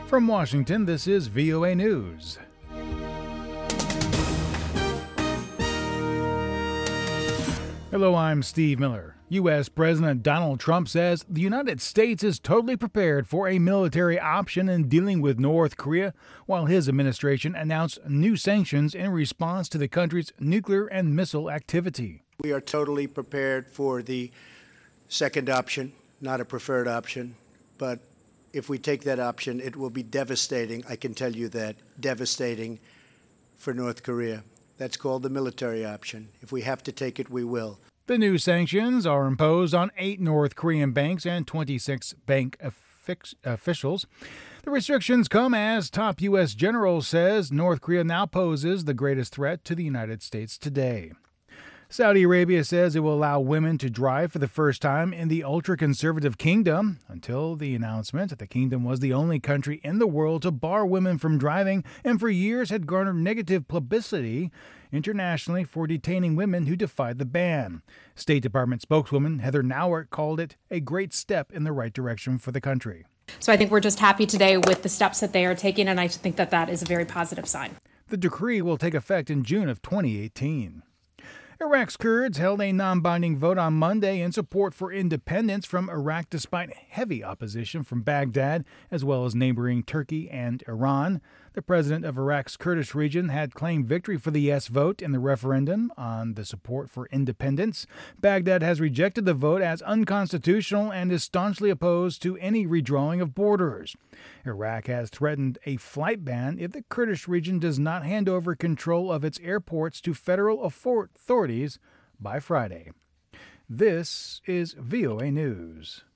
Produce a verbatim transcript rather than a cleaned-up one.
From Washington, this is V O A News. Hello, I'm Steve Miller. U S. President Donald Trump says the United States is totally prepared for a military option in dealing with North Korea, while his administration announced new sanctions in response to the country's nuclear and missile activity. We are totally prepared for the second option, not a preferred option, but if we take that option, it will be devastating, I can tell you that, devastating for North Korea. That's called the military option. If we have to take it, we will. The new sanctions are imposed on eight North Korean banks and twenty-six bank affix- officials. The restrictions come as top U S general says North Korea now poses the greatest threat to the United States today. Saudi Arabia says it will allow women to drive for the first time in the ultra-conservative kingdom. Until the announcement, the kingdom was the only country in the world to bar women from driving and for years had garnered negative publicity internationally for detaining women who defied the ban. State Department spokeswoman Heather Nauert called it a great step in the right direction for the country. So I think we're just happy today with the steps that they are taking, and I think that that is a very positive sign. The decree will take effect in June of twenty eighteen. Iraq's Kurds held a non-binding vote on Monday in support for independence from Iraq despite heavy opposition from Baghdad, as well as neighboring Turkey and Iran. The president of Iraq's Kurdish region had claimed victory for the yes vote in the referendum on the support for independence. Baghdad has rejected the vote as unconstitutional and is staunchly opposed to any redrawing of borders. Iraq has threatened a flight ban if the Kurdish region does not hand over control of its airports to federal authorities by Friday. This is V O A News.